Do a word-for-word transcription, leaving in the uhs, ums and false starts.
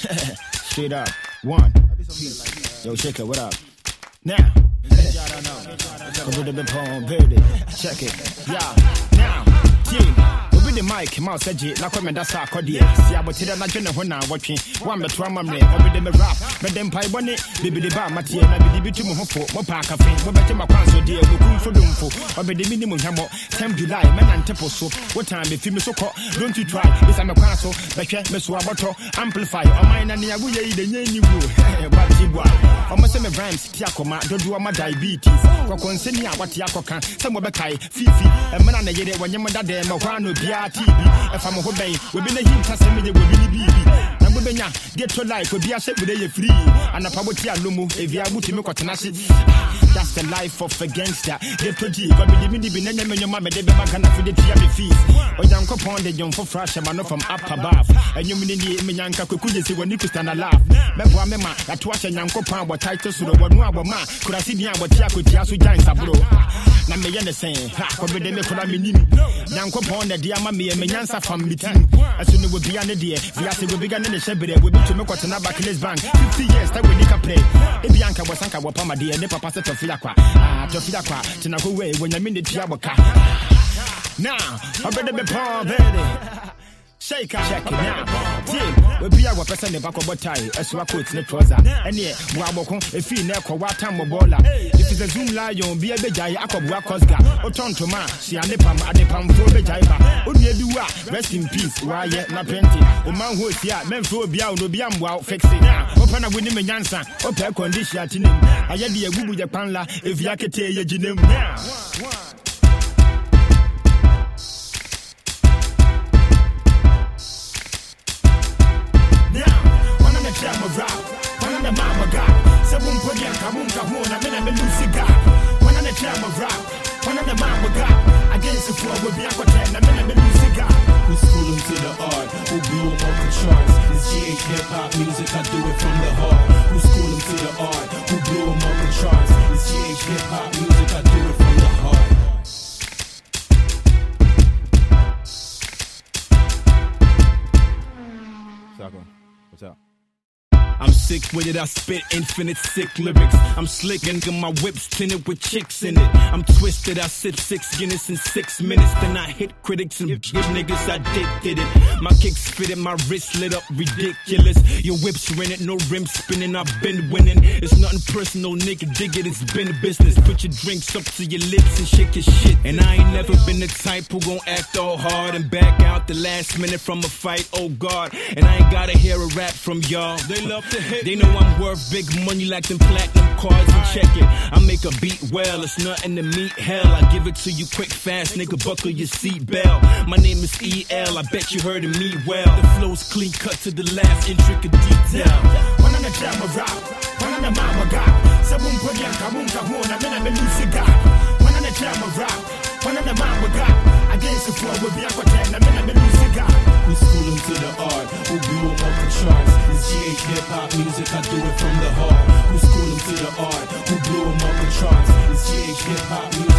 Straight up. One. Yo, shake it, what up? Now. Check it. Yeah. Now. Team. The mic, mouse edge, like when that's our cordia. See, I would tell a general when I'm watching one but one memory, or with them a rap, but then pie bonnet, baby the bar, Mattia, and the bitum for more park cafe, what better my council dear, we come for them for, or with the minimum hammer, tenth July, man and temple so. What time if you so called, don't you try? This I'm a council, but yeah, Miss Wabato, amplify, or mine and the Aguya, the name you will, but you are. Almost a rhymes, Tiacoma, don't do my diabetes, or concerning what Tiaco can, some of the Kai, Fifi, and man and the year when your mother, them, a one will be. T V, if I'm a hobby, we've been a hint as a minute with Billy B. And we've been get to life, will be a set with a free. And a poverty alumu, if you are with me, that's the life of a gangster. Get to G, but we didn't even name your mama, they be back and for the T V fees. Or young upon the young for fresh, and from up above. And you mean the Yanka could see when you could stand a laugh. Member, member, that watch a young copan, what titles to the one ma, could I see the what Yaku Tiasu Giants are bro. Now, me understand, ha, but they could have been young copan, the dear mammy, and Menyansa from meeting. As soon as we be on the day, we have to go begin in the Shebede, we need to make what's in our Barclays Bank. fifty years, that we need to play. If Bianca was Sanka, what Pama dear, never pass it to Filaqua. Ah, to Filaqua, to Nago way when you're in the Tiabaka. Now, I better be poor, baby. Shake it, check it now. Team, we be our person in the back of a tie, as we are quotes in the trouser. And yet, Waboko, if you never what time of bola. If it's a Zoom lion, be a big guy, I could work Oscar. Or turn to ma, she and the pam, and the pam for the jaiba. Would you do what? Rest in peace, why yet not plenty. A man who is here, men for Biao, no Biam, wow, fix it now. Open a winning Yansa, open condition to him. I had the Agubu Japanla, if you can tell your genome now. I'm a rap, one on the mama got. Seven Podium, Kamunka, one, I mean, I'm a Lucy got. One on the jam of rap, one on the mama got. Against the floor with Biakotan, I mean, I'm a Lucy got. We school them to the art, who blew them off the charts. It's G H hip hop music, I do it from the heart. Who school them to the art, who blew them off the charts. It's G H hip hop music, I do it from the heart. Sako, what's up? I'm sick with it, I spit infinite sick lyrics. I'm slick and my whips tinted with chicks in it. I'm twisted, I sip six Guinness in six minutes. Then I hit critics and give niggas I did it. My kicks fitted, my wrist lit up ridiculous. Your whips rented, no rim spinning, I've been winning. It's nothing personal, nigga, dig it, it's been business. Put your drinks up to your lips and shake your shit. And I ain't never been the type who gon' act all hard and back out the last minute from a fight, oh God. And I ain't gotta hear a rap from y'all. They love to hit. They know I'm worth big money like them platinum cards and check it. I make a beat well, it's nothing to meet hell. I give it to you quick, fast, nigga, buckle your seatbelt. My name is E L, I bet you heard of me well. The flow's clean cut to the last intricate detail. One on the jam of rap, one on the mama got. Seven Podium, Kamunka, one, I mean, I'm a Lucy got. One on the jam of rap, one on the mama got. Against the floor with Biakotan, I mean, I'm a Lucy got. We school them to the art, who blew them off the charts. It's G H hip hop music, I do it from the heart. Who school them to the art, who blew them off the charts. It's G H hip hop music.